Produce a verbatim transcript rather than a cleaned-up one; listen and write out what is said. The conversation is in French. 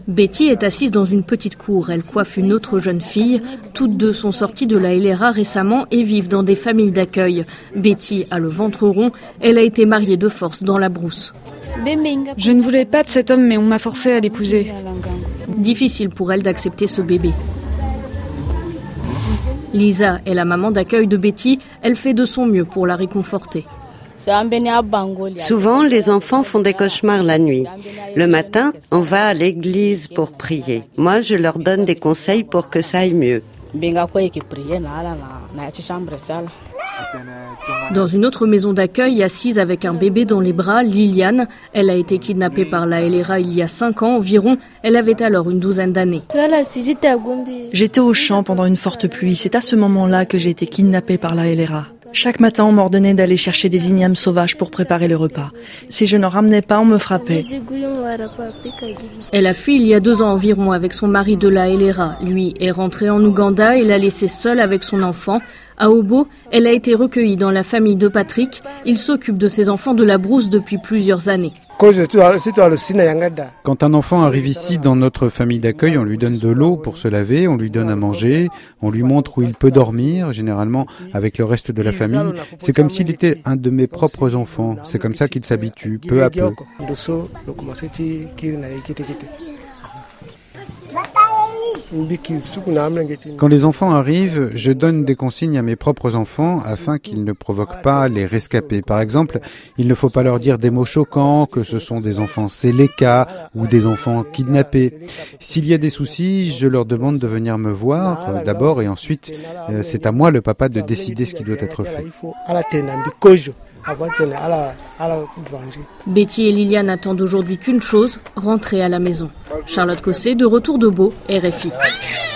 Betty est assise dans une petite cour. Elle coiffe une autre jeune fille. Toutes deux sont sorties de la L R A récemment et vivent dans des familles d'accueil. Betty a le ventre rond. Elle a été mariée de force dans la brousse. Je ne voulais pas de cet homme, mais on m'a forcé à l'épouser. Difficile pour elle d'accepter ce bébé. Lisa est la maman d'accueil de Betty. Elle fait de son mieux pour la réconforter. Souvent, les enfants font des cauchemars la nuit. Le matin, on va à l'église pour prier. Moi, je leur donne des conseils pour que ça aille mieux. Dans une autre maison d'accueil, assise avec un bébé dans les bras, Liliane, elle a été kidnappée par la L R A il y a cinq ans environ. Elle avait alors une douzaine d'années. J'étais au champ pendant une forte pluie. C'est à ce moment-là que j'ai été kidnappée par la L R A. Chaque matin, on m'ordonnait d'aller chercher des ignames sauvages pour préparer le repas. Si je n'en ramenais pas, on me frappait. Elle a fui il y a deux ans environ avec son mari de la L R A. Lui est rentré en Ouganda et l'a laissée seule avec son enfant. À Obo, elle a été recueillie dans la famille de Patrick. Il s'occupe de ses enfants de la brousse depuis plusieurs années. Quand un enfant arrive ici dans notre famille d'accueil, on lui donne de l'eau pour se laver, on lui donne à manger, on lui montre où il peut dormir, généralement avec le reste de la famille. C'est comme s'il était un de mes propres enfants. C'est comme ça qu'il s'habitue, peu à peu. Quand les enfants arrivent, je donne des consignes à mes propres enfants afin qu'ils ne provoquent pas les rescapés. Par exemple, il ne faut pas leur dire des mots choquants, que ce sont des enfants séléka ou des enfants kidnappés. S'il y a des soucis, je leur demande de venir me voir euh, d'abord et ensuite, euh, c'est à moi, le papa, de décider ce qui doit être fait. Betty et Liliane n'attendent aujourd'hui qu'une chose, rentrer à la maison. Charlotte Cossé, de retour de Beau, R F I.